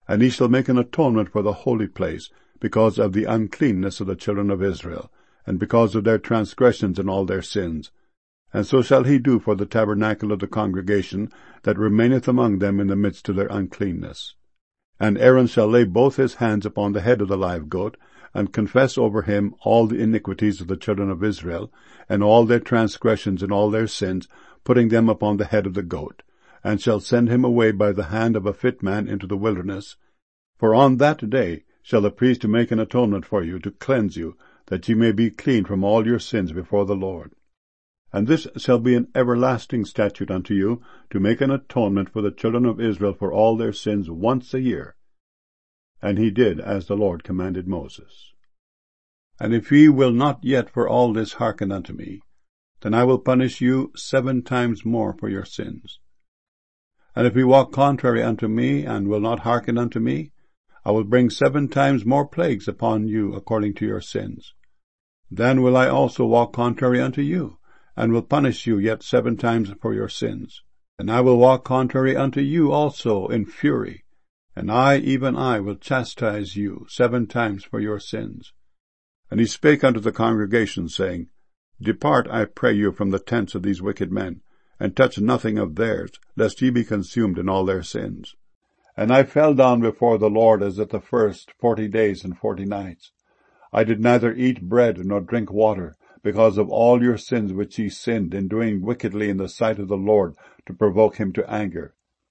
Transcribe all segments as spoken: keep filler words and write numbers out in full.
And he shall make an atonement for the holy place, because of the uncleanness of the children of Israel, and because of their transgressions and all their sins. And so shall he do for the tabernacle of the congregation that remaineth among them in the midst of their uncleanness. And Aaron shall lay both his hands upon the head of the live goat, and confess over him all the iniquities of the children of Israel, and all their transgressions and all their sins, putting them upon the head of the goat, and shall send him away by the hand of a fit man into the wilderness. For on that day shall the priest make an atonement for you, to cleanse you, that ye may be clean from all your sins before the Lord. And this shall be an everlasting statute unto you, to make an atonement for the children of Israel for all their sins once a year. And he did as the Lord commanded Moses. And if ye will not yet for all this hearken unto me, then I will punish you seven times more for your sins. And if ye walk contrary unto me, and will not hearken unto me, I will bring seven times more plagues upon you according to your sins. Then will I also walk contrary unto you, and will punish you yet seven times for your sins. And I will walk contrary unto you also in fury, and I, even I, will chastise you seven times for your sins. And he spake unto the congregation, saying, Depart, I pray you, from the tents of these wicked men, and touch nothing of theirs, lest ye be consumed in all their sins. And I fell down before the Lord as at the first forty days and forty nights. I did neither eat bread nor drink water, because of all your sins which ye sinned in doing wickedly in the sight of the Lord, to provoke him to anger.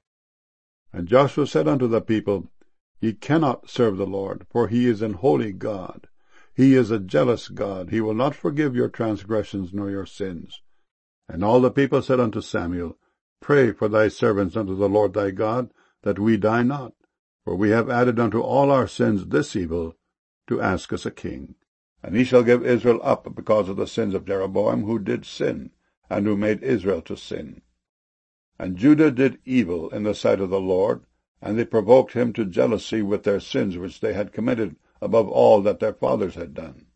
And Joshua said unto the people, Ye cannot serve the Lord, for he is an holy God. He is a jealous God. He will not forgive your transgressions nor your sins. And all the people said unto Samuel, Pray for thy servants unto the Lord thy God, that we die not. For we have added unto all our sins this evil, to ask us a king. And he shall give Israel up because of the sins of Jeroboam, who did sin, and who made Israel to sin. And Judah did evil in the sight of the Lord, and they provoked him to jealousy with their sins which they had committed above all that their fathers had done.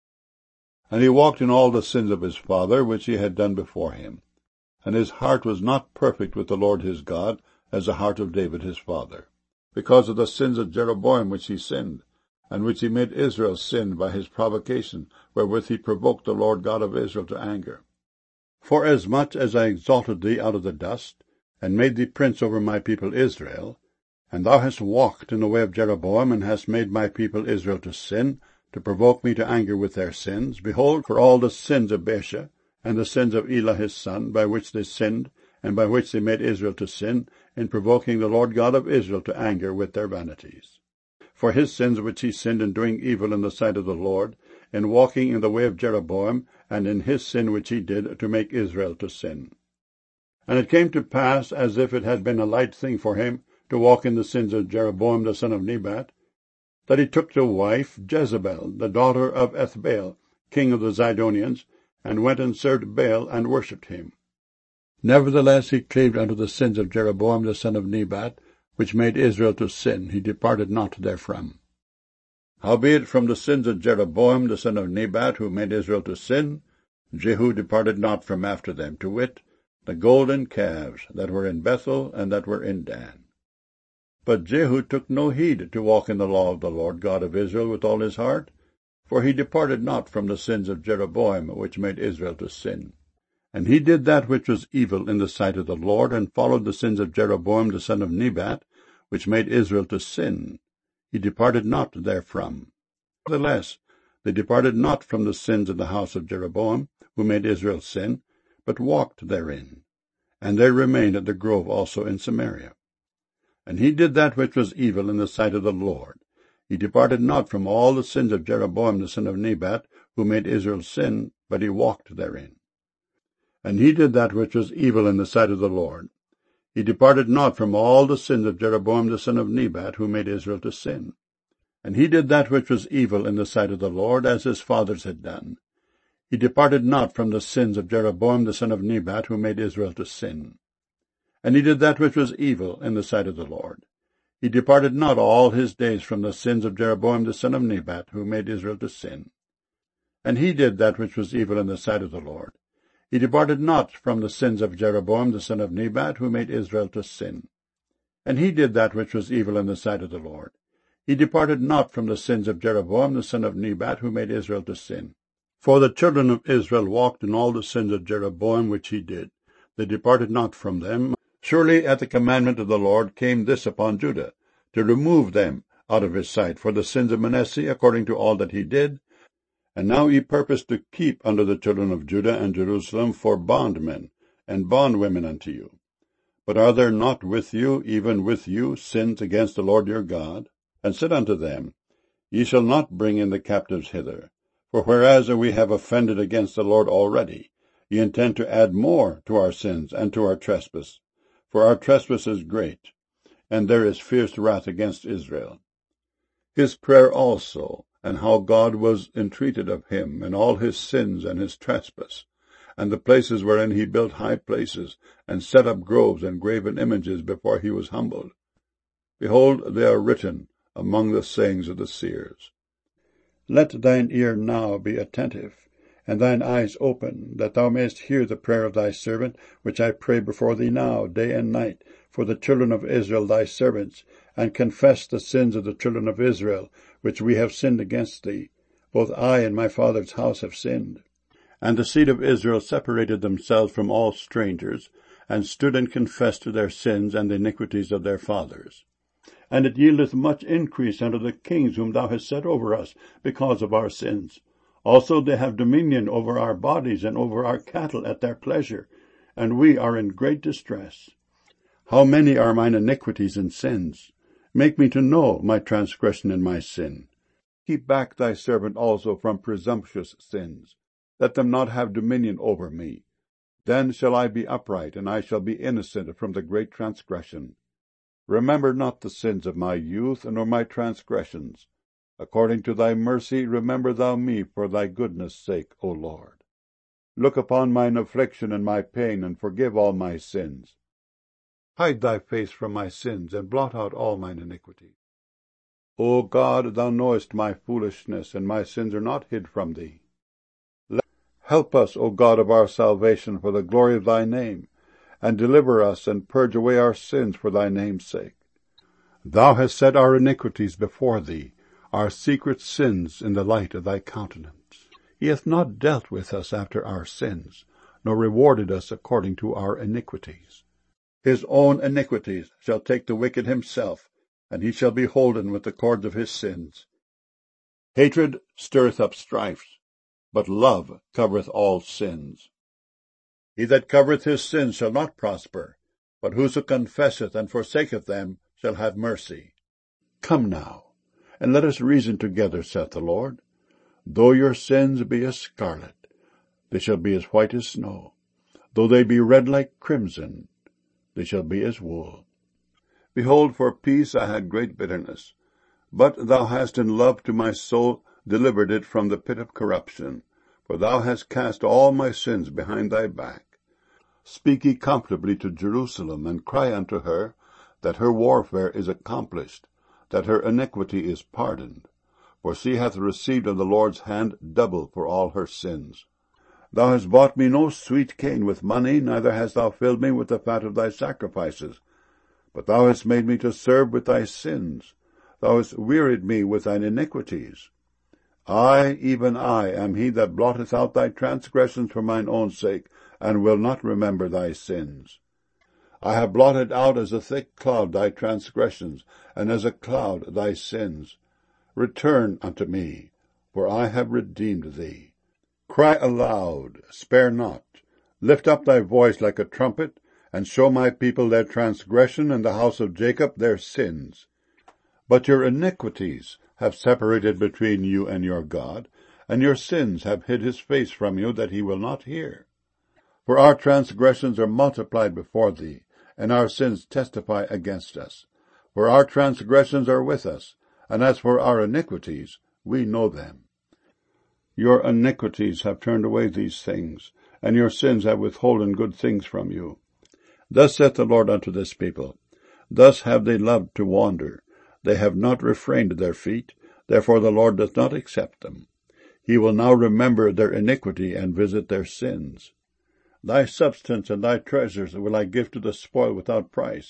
And he walked in all the sins of his father, which he had done before him. And his heart was not perfect with the Lord his God, as the heart of David his father, because of the sins of Jeroboam which he sinned, and which he made Israel sin by his provocation, wherewith he provoked the Lord God of Israel to anger. Forasmuch as I exalted thee out of the dust, and made thee prince over my people Israel, and thou hast walked in the way of Jeroboam, and hast made my people Israel to sin, to provoke me to anger with their sins, behold, for all the sins of Baasha, and the sins of Elah his son, by which they sinned, and by which they made Israel to sin, in provoking the Lord God of Israel to anger with their vanities. For his sins which he sinned in doing evil in the sight of the Lord, in walking in the way of Jeroboam, and in his sin which he did to make Israel to sin. And it came to pass, as if it had been a light thing for him to walk in the sins of Jeroboam the son of Nebat, that he took to wife Jezebel, the daughter of Ethbaal, king of the Zidonians, and went and served Baal, and worshipped him. Nevertheless he cleaved unto the sins of Jeroboam the son of Nebat, which made Israel to sin. He departed not therefrom. Howbeit from the sins of Jeroboam the son of Nebat, who made Israel to sin, Jehu departed not from after them, to wit, the golden calves that were in Bethel and that were in Dan. But Jehu took no heed to walk in the law of the Lord God of Israel with all his heart, for he departed not from the sins of Jeroboam, which made Israel to sin. And he did that which was evil in the sight of the Lord, and followed the sins of Jeroboam the son of Nebat, which made Israel to sin. He departed not therefrom. Nevertheless, they departed not from the sins of the house of Jeroboam, who made Israel sin, but walked therein. And they remained at the grove also in Samaria. And he did that which was evil in the sight of the Lord. He departed not from all the sins of Jeroboam the son of Nebat, who made Israel sin, but he walked therein. And he did that which was evil in the sight of the Lord. He departed not from all the sins of Jeroboam the son of Nebat, who made Israel to sin. And he did that which was evil in the sight of the Lord, as his fathers had done. He departed not from the sins of Jeroboam the son of Nebat, who made Israel to sin. And he did that which was evil in the sight of the Lord. He departed not all his days from the sins of Jeroboam the son of Nebat, who made Israel to sin. And he did that which was evil in the sight of the Lord. He departed not from the sins of Jeroboam the son of Nebat, who made Israel to sin. And he did that which was evil in the sight of the Lord. He departed not from the sins of Jeroboam the son of Nebat, who made Israel to sin. For the children of Israel walked in all the sins of Jeroboam which he did. They departed not from them. Surely at the commandment of the Lord came this upon Judah, to remove them out of his sight for the sins of Manasseh, according to all that he did. And now he purposed to keep unto the children of Judah and Jerusalem for bondmen and bondwomen unto you. But are there not with you, even with you, sins against the Lord your God? And said unto them, Ye shall not bring in the captives hither. For whereas we have offended against the Lord already, ye intend to add more to our sins and to our trespass. For our trespass is great, and there is fierce wrath against Israel. His prayer also, and how God was entreated of him, and all his sins and his trespass, and the places wherein he built high places, and set up groves and graven images before he was humbled. Behold, they are written among the sayings of the seers. Let thine ear now be attentive, and thine eyes open, that thou mayest hear the prayer of thy servant, which I pray before thee now, day and night, for the children of Israel thy servants, and confess the sins of the children of Israel, which we have sinned against thee. Both I and my father's house have sinned. And the seed of Israel separated themselves from all strangers, and stood and confessed their sins and the iniquities of their fathers. And it yieldeth much increase unto the kings whom thou hast set over us, because of our sins. Also they have dominion over our bodies and over our cattle at their pleasure, and we are in great distress. How many are mine iniquities and sins? Make me to know my transgression and my sin. Keep back thy servant also from presumptuous sins. Let them not have dominion over me. Then shall I be upright, and I shall be innocent from the great transgression. Remember not the sins of my youth, nor my transgressions. According to thy mercy remember thou me for thy goodness' sake, O Lord. Look upon mine affliction and my pain, and forgive all my sins. Hide thy face from my sins, and blot out all mine iniquities. O God, thou knowest my foolishness, and my sins are not hid from thee. Help us, O God of our salvation, for the glory of thy name, and deliver us, and purge away our sins for thy name's sake. Thou hast set our iniquities before thee, our secret sins in the light of thy countenance. He hath not dealt with us after our sins, nor rewarded us according to our iniquities. His own iniquities shall take the wicked himself, and he shall be holden with the cords of his sins. Hatred stirreth up strife, but love covereth all sins. He that covereth his sins shall not prosper, but whoso confesseth and forsaketh them shall have mercy. Come now, and let us reason together, saith the Lord. Though your sins be as scarlet, they shall be as white as snow. Though they be red like crimson, they shall be as wool. Behold, for peace I had great bitterness, but thou hast in love to my soul delivered it from the pit of corruption, for thou hast cast all my sins behind thy back. Speak ye comfortably to Jerusalem, and cry unto her, that her warfare is accomplished, that her iniquity is pardoned. For she hath received of the Lord's hand double for all her sins. Thou hast bought me no sweet cane with money, neither hast thou filled me with the fat of thy sacrifices. But thou hast made me to serve with thy sins. Thou hast wearied me with thine iniquities. I, even I, am he that blotteth out thy transgressions for mine own sake, and will not remember thy sins. I have blotted out as a thick cloud thy transgressions, and as a cloud thy sins. Return unto me, for I have redeemed thee. Cry aloud, spare not. Lift up thy voice like a trumpet, and show my people their transgression, and the house of Jacob their sins. But your iniquities have separated between you and your God, and your sins have hid his face from you, that he will not hear. For our transgressions are multiplied before thee, and our sins testify against us. For our transgressions are with us, and as for our iniquities, we know them. Your iniquities have turned away these things, and your sins have withholden good things from you. Thus saith the Lord unto this people, Thus have they loved to wander. They have not refrained their feet, therefore the Lord doth not accept them. He will now remember their iniquity and visit their sins. Thy substance and thy treasures will I give to the spoil without price,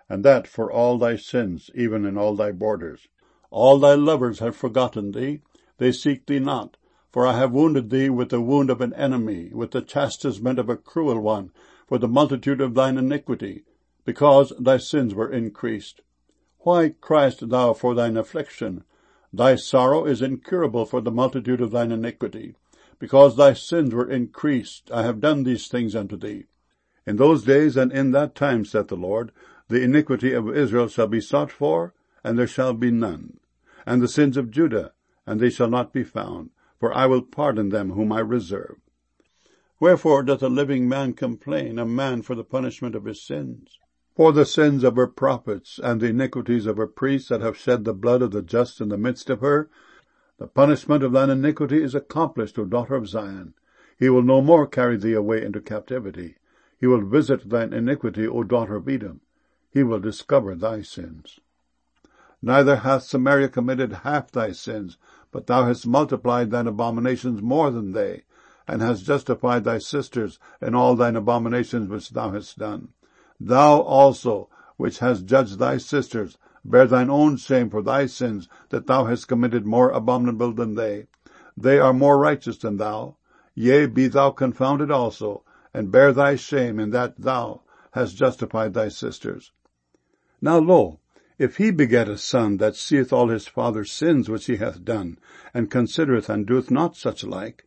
and that for all thy sins, even in all thy borders. All thy lovers have forgotten thee, they seek thee not, for I have wounded thee with the wound of an enemy, with the chastisement of a cruel one, for the multitude of thine iniquity, because thy sins were increased. Why criest thou for thine affliction? Thy sorrow is incurable for the multitude of thine iniquity. Because thy sins were increased, I have done these things unto thee. In those days and in that time, saith the Lord, the iniquity of Israel shall be sought for, and there shall be none. And the sins of Judah, and they shall not be found, for I will pardon them whom I reserve. Wherefore doth a living man complain, a man for the punishment of his sins? For the sins of her prophets, and the iniquities of her priests that have shed the blood of the just in the midst of her, the punishment of thine iniquity is accomplished, O daughter of Zion. He will no more carry thee away into captivity. He will visit thine iniquity, O daughter of Edom. He will discover thy sins. Neither hath Samaria committed half thy sins, but thou hast multiplied thine abominations more than they, and hast justified thy sisters in all thine abominations which thou hast done. Thou also, which hast judged thy sisters, bear thine own shame for thy sins, that thou hast committed more abominable than they. They are more righteous than thou. Yea, be thou confounded also, and bear thy shame in that thou hast justified thy sisters. Now lo, if he beget a son that seeth all his father's sins which he hath done, and considereth and doeth not such like,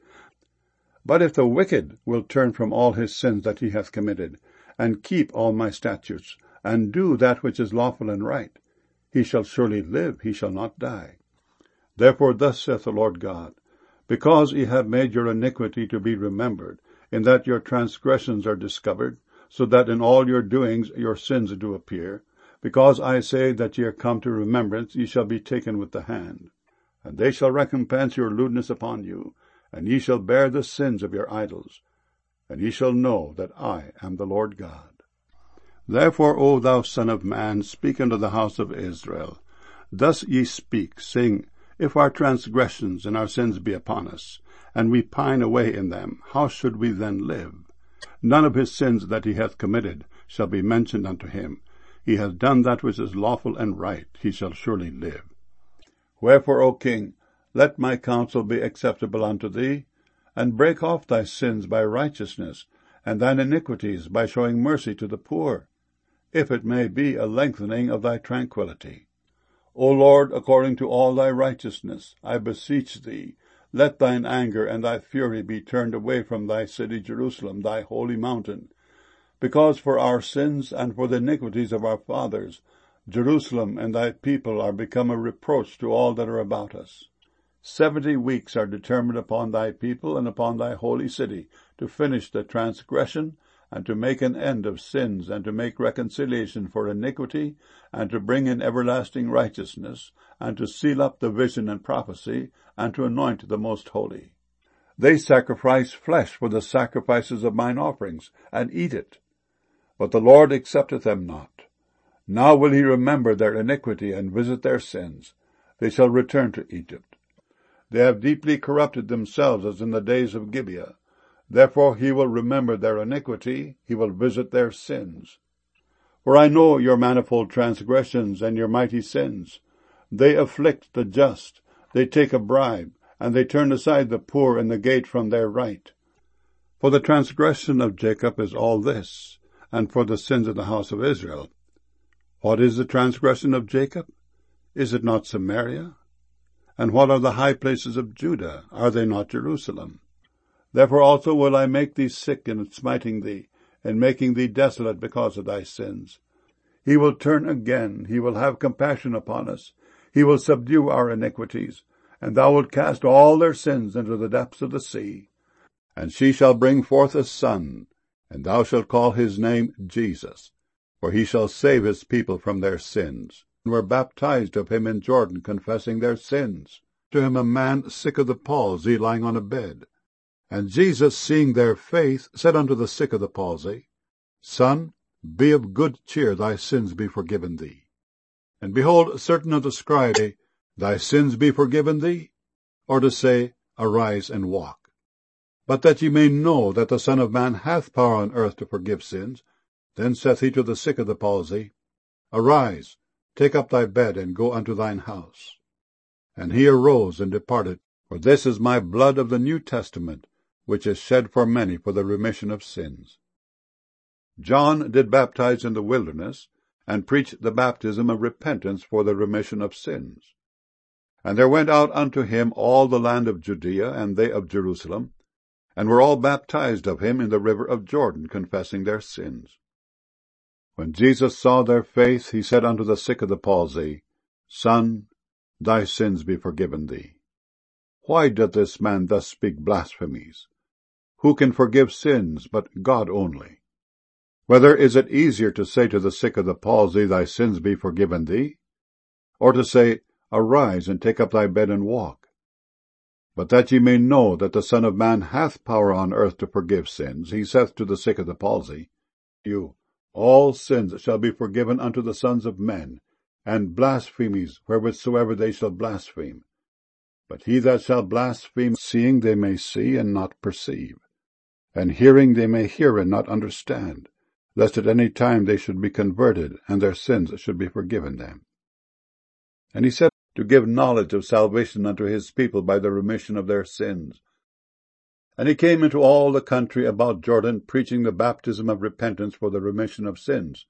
but if the wicked will turn from all his sins that he hath committed, and keep all my statutes, and do that which is lawful and right, he shall surely live, he shall not die. Therefore thus saith the Lord God, because ye have made your iniquity to be remembered, in that your transgressions are discovered, so that in all your doings your sins do appear, because I say that ye are come to remembrance, ye shall be taken with the hand. And they shall recompense your lewdness upon you, and ye shall bear the sins of your idols, and ye shall know that I am the Lord God. Therefore, O thou son of man, speak unto the house of Israel. Thus ye speak, saying, If our transgressions and our sins be upon us, and we pine away in them, how should we then live? None of his sins that he hath committed shall be mentioned unto him. He hath done that which is lawful and right, he shall surely live. Wherefore, O king, let my counsel be acceptable unto thee, and break off thy sins by righteousness, and thine iniquities by showing mercy to the poor, if it may be a lengthening of thy tranquillity. O Lord, according to all thy righteousness, I beseech thee, let thine anger and thy fury be turned away from thy city Jerusalem, thy holy mountain. Because for our sins and for the iniquities of our fathers, Jerusalem and thy people are become a reproach to all that are about us. Seventy weeks are determined upon thy people and upon thy holy city, to finish the transgression, and to make an end of sins, and to make reconciliation for iniquity, and to bring in everlasting righteousness, and to seal up the vision and prophecy, and to anoint the most holy. They sacrifice flesh for the sacrifices of mine offerings, and eat it. But the Lord accepteth them not. Now will he remember their iniquity, and visit their sins. They shall return to Egypt. They have deeply corrupted themselves as in the days of Gibeah. Therefore he will remember their iniquity, he will visit their sins. For I know your manifold transgressions and your mighty sins. They afflict the just, they take a bribe, and they turn aside the poor in the gate from their right. For the transgression of Jacob is all this, and for the sins of the house of Israel. What is the transgression of Jacob? Is it not Samaria? And what are the high places of Judah? Are they not Jerusalem? Therefore also will I make thee sick in smiting thee, and making thee desolate because of thy sins. He will turn again, he will have compassion upon us, he will subdue our iniquities, and thou wilt cast all their sins into the depths of the sea. And she shall bring forth a son, and thou shalt call his name Jesus, for he shall save his people from their sins, and were baptized of him in Jordan, confessing their sins. To him a man sick of the palsy lying on a bed. And Jesus, seeing their faith, said unto the sick of the palsy, Son, be of good cheer, thy sins be forgiven thee. And behold, certain of the scribes say, Thy sins be forgiven thee, or to say, Arise and walk. But that ye may know that the Son of Man hath power on earth to forgive sins, then saith he to the sick of the palsy, Arise, take up thy bed, and go unto thine house. And he arose and departed. For this is my blood of the New Testament, which is shed for many for the remission of sins. John did baptize in the wilderness, and preached the baptism of repentance for the remission of sins. And there went out unto him all the land of Judea, and they of Jerusalem, and were all baptized of him in the river of Jordan, confessing their sins. When Jesus saw their faith, he said unto the sick of the palsy, Son, thy sins be forgiven thee. Why doth this man thus speak blasphemies? Who can forgive sins but God only? Whether is it easier to say to the sick of the palsy, Thy sins be forgiven thee, or to say, Arise, and take up thy bed, and walk? But that ye may know that the Son of Man hath power on earth to forgive sins, he saith to the sick of the palsy, You, all sins shall be forgiven unto the sons of men, and blasphemies wherewithsoever they shall blaspheme. But he that shall blaspheme, seeing they may see and not perceive, and hearing they may hear and not understand, lest at any time they should be converted, and their sins should be forgiven them. And he said, to give knowledge of salvation unto his people by the remission of their sins. And he came into all the country about Jordan, preaching the baptism of repentance for the remission of sins.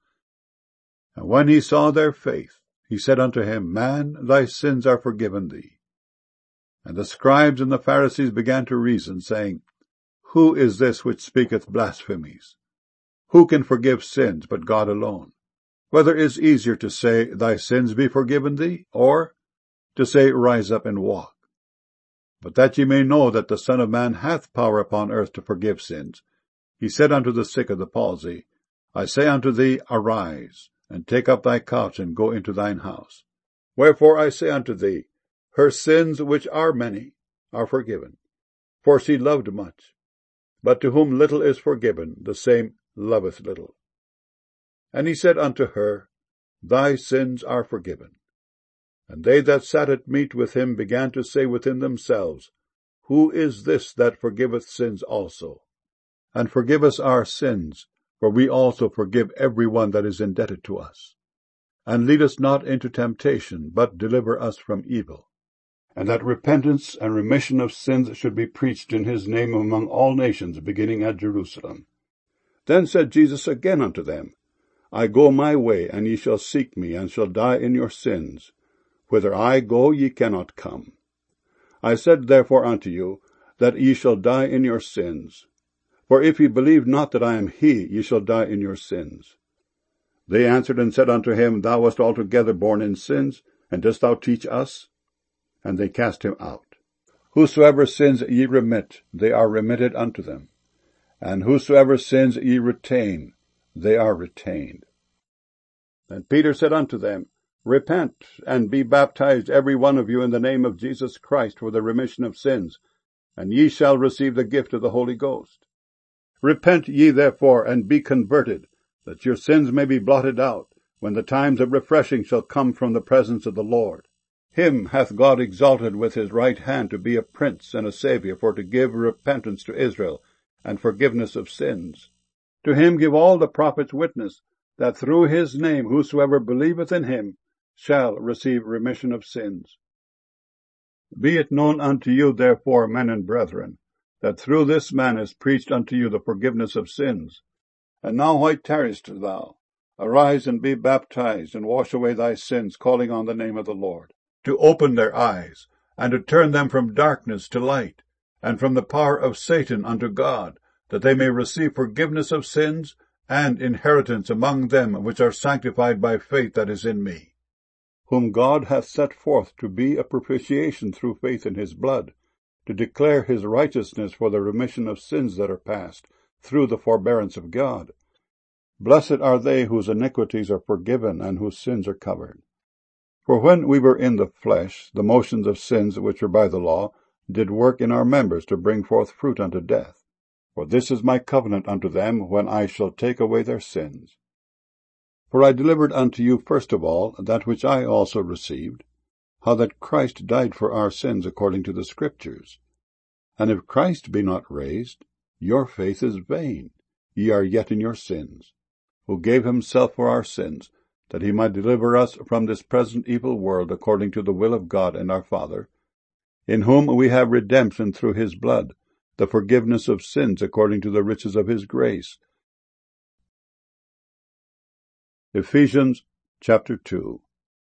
And when he saw their faith, he said unto him, Man, thy sins are forgiven thee. And the scribes and the Pharisees began to reason, saying, Who is this which speaketh blasphemies? Who can forgive sins but God alone? Whether is easier to say, Thy sins be forgiven thee, or to say, Rise up and walk? But that ye may know that the Son of Man hath power upon earth to forgive sins, he said unto the sick of the palsy, I say unto thee, Arise, and take up thy couch, and go into thine house. Wherefore I say unto thee, Her sins, which are many, are forgiven, for she loved much. But to whom little is forgiven, the same loveth little. And he said unto her, Thy sins are forgiven. And they that sat at meat with him began to say within themselves, Who is this that forgiveth sins also? And forgive us our sins, for we also forgive every one that is indebted to us. And lead us not into temptation, but deliver us from evil. And that repentance and remission of sins should be preached in his name among all nations, beginning at Jerusalem. Then said Jesus again unto them, I go my way, and ye shall seek me, and shall die in your sins. Whither I go, ye cannot come. I said therefore unto you, that ye shall die in your sins. For if ye believe not that I am he, ye shall die in your sins. They answered and said unto him, Thou wast altogether born in sins, and dost thou teach us? And they cast him out. Whosoever sins ye remit, they are remitted unto them. And whosoever sins ye retain, they are retained. And Peter said unto them, Repent, and be baptized every one of you in the name of Jesus Christ for the remission of sins, and ye shall receive the gift of the Holy Ghost. Repent ye therefore, and be converted, that your sins may be blotted out, when the times of refreshing shall come from the presence of the Lord. Him hath God exalted with his right hand to be a prince and a Saviour, for to give repentance to Israel, and forgiveness of sins. To him give all the prophets witness, that through his name whosoever believeth in him shall receive remission of sins. Be it known unto you, therefore, men and brethren, that through this man is preached unto you the forgiveness of sins. And now why tarriest thou? Arise and be baptized, and wash away thy sins, calling on the name of the Lord, to open their eyes, and to turn them from darkness to light, and from the power of Satan unto God, that they may receive forgiveness of sins, and inheritance among them which are sanctified by faith that is in me, whom God hath set forth to be a propitiation through faith in his blood, to declare his righteousness for the remission of sins that are past, through the forbearance of God. Blessed are they whose iniquities are forgiven, and whose sins are covered. For when we were in the flesh, the motions of sins which were by the law did work in our members to bring forth fruit unto death. For this is my covenant unto them, when I shall take away their sins. For I delivered unto you first of all that which I also received, how that Christ died for our sins according to the Scriptures. And if Christ be not raised, your faith is vain, ye are yet in your sins. Who gave himself for our sins, that he might deliver us from this present evil world according to the will of God and our Father, in whom we have redemption through his blood, the forgiveness of sins according to the riches of his grace. Ephesians chapter two.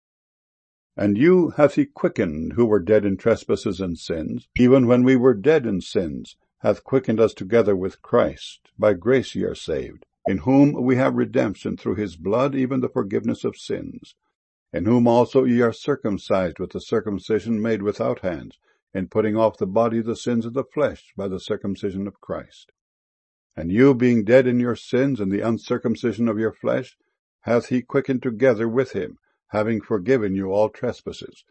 And you hath he quickened, who were dead in trespasses and sins, even when we were dead in sins, hath quickened us together with Christ. By grace ye are saved, in whom we have redemption through his blood, even the forgiveness of sins, in whom also ye are circumcised with the circumcision made without hands, in putting off the body the sins of the flesh by the circumcision of Christ. And you, being dead in your sins and the uncircumcision of your flesh, hath he quickened together with him, having forgiven you all trespasses,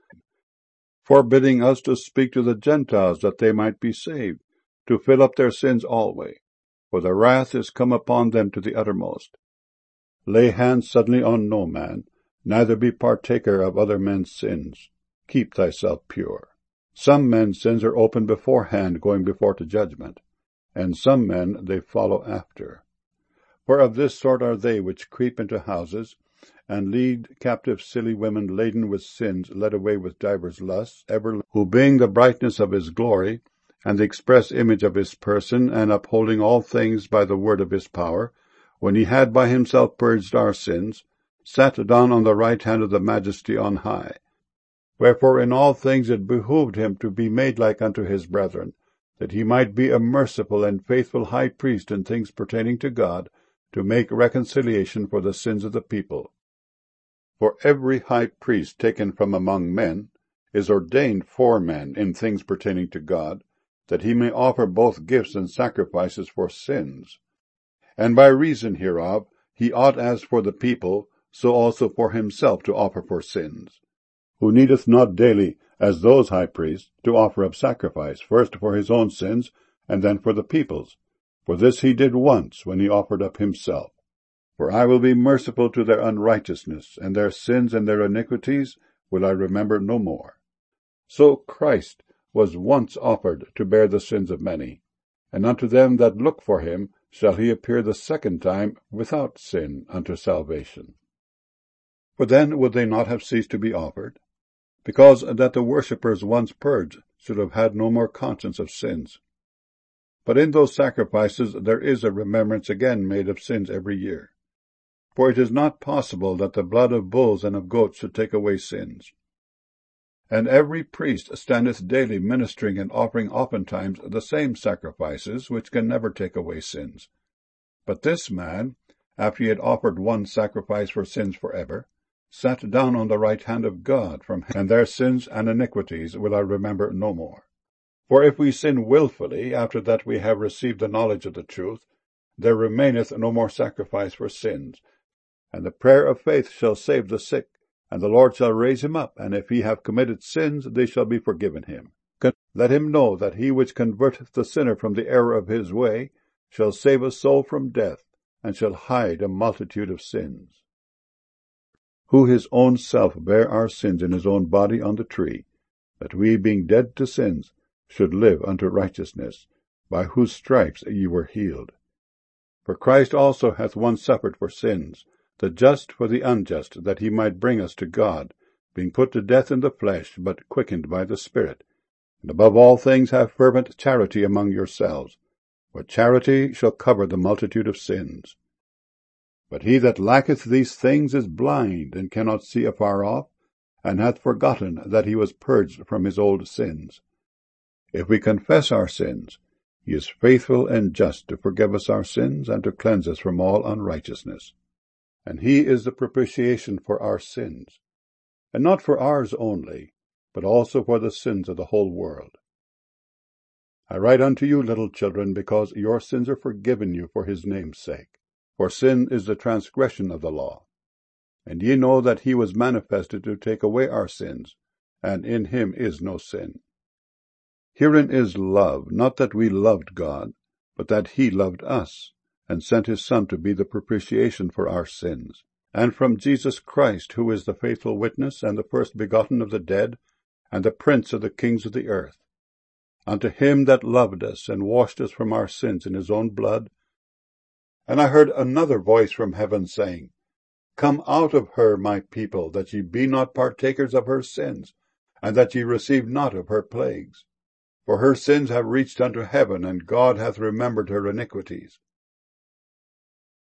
forbidding us to speak to the Gentiles that they might be saved, to fill up their sins alway. For the wrath is come upon them to the uttermost. Lay hands suddenly on no man, neither be partaker of other men's sins. Keep thyself pure. Some men's sins are open beforehand, going before to judgment, and some men they follow after. For of this sort are they which creep into houses, and lead captive silly women laden with sins, led away with divers lusts, ever who being the brightness of his glory, and the express image of his person, and upholding all things by the word of his power, when he had by himself purged our sins, sat down on the right hand of the majesty on high. Wherefore in all things it behooved him to be made like unto his brethren, that he might be a merciful and faithful high priest in things pertaining to God, to make reconciliation for the sins of the people. For every high priest taken from among men is ordained for men in things pertaining to God, that he may offer both gifts and sacrifices for sins. And by reason hereof he ought as for the people, so also for himself to offer for sins, who needeth not daily, as those high priests, to offer up sacrifice, first for his own sins, and then for the people's. For this he did once, when he offered up himself. For I will be merciful to their unrighteousness, and their sins and their iniquities will I remember no more. So Christ was once offered to bear the sins of many, and unto them that look for him shall he appear the second time without sin unto salvation. For then would they not have ceased to be offered? Because that the worshippers once purged should have had no more conscience of sins. But in those sacrifices there is a remembrance again made of sins every year. For it is not possible that the blood of bulls and of goats should take away sins. And every priest standeth daily ministering and offering oftentimes the same sacrifices, which can never take away sins. But this man, after he had offered one sacrifice for sins for ever, sat down on the right hand of God from heaven, and their sins and iniquities will I remember no more. For if we sin wilfully, after that we have received the knowledge of the truth, there remaineth no more sacrifice for sins. And the prayer of faith shall save the sick, and the Lord shall raise him up, and if he have committed sins, they shall be forgiven him. Let him know that he which converteth the sinner from the error of his way shall save a soul from death, and shall hide a multitude of sins. Who his own self bare our sins in his own body on the tree, that we, being dead to sins, should live unto righteousness, by whose stripes ye were healed. For Christ also hath once suffered for sins, the just for the unjust, that he might bring us to God, being put to death in the flesh, but quickened by the Spirit. And above all things have fervent charity among yourselves, for charity shall cover the multitude of sins. But he that lacketh these things is blind, and cannot see afar off, and hath forgotten that he was purged from his old sins. If we confess our sins, he is faithful and just to forgive us our sins, and to cleanse us from all unrighteousness. And he is the propitiation for our sins, and not for ours only, but also for the sins of the whole world. I write unto you, little children, because your sins are forgiven you for his name's sake. For sin is the transgression of the law. And ye know that he was manifested to take away our sins, and in him is no sin. Herein is love, not that we loved God, but that he loved us, and sent his Son to be the propitiation for our sins. And from Jesus Christ, who is the faithful witness, and the first begotten of the dead, and the prince of the kings of the earth, unto him that loved us, and washed us from our sins in his own blood. And I heard another voice from heaven saying, Come out of her, my people, that ye be not partakers of her sins, and that ye receive not of her plagues. For her sins have reached unto heaven, and God hath remembered her iniquities.